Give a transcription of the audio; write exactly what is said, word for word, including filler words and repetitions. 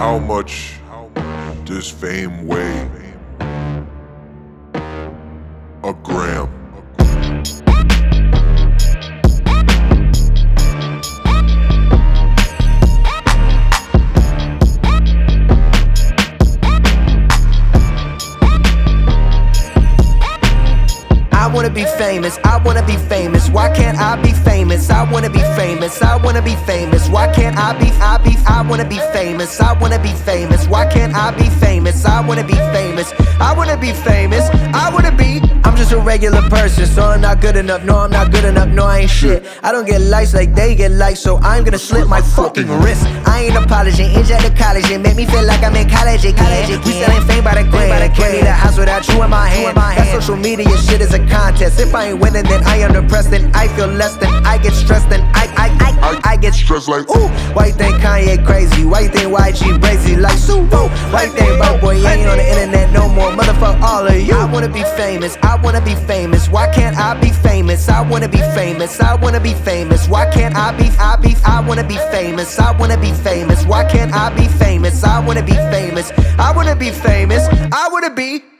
How much does fame weigh? A gram. I wanna be famous, I wanna be famous. Why can't I be famous? I wanna be famous, I wanna be famous. Why can't I be, I be, I wanna be famous, I wanna be famous. Why can't I be famous? I wanna be famous, I wanna be famous, I wanna be. I'm just a regular person, so I'm not good enough. No, I'm not good enough, no, I ain't shit. I don't get likes like they get likes, so I'm gonna slit my fucking wrist. I ain't apologizing, inject the college and make me feel like I'm in college again. We selling fame by the gram, can't need a house without you in my hand. That social media shit is a contest. If I ain't winning, then I am depressed, then I feel less, then I get stressed, then I, I, I, I get stressed like, ooh. Why you think Kanye crazy? Why you think Y G crazy like Sue? Why you think Bro Boy ain't on the internet no more? Motherfuck all of you. I wanna be famous, I wanna be famous. Why can't I be famous? I wanna be famous, I wanna be famous. Why can't I be, I be, I wanna be famous, I wanna be famous. Why can't I be famous? I wanna be famous, I wanna be famous, I wanna be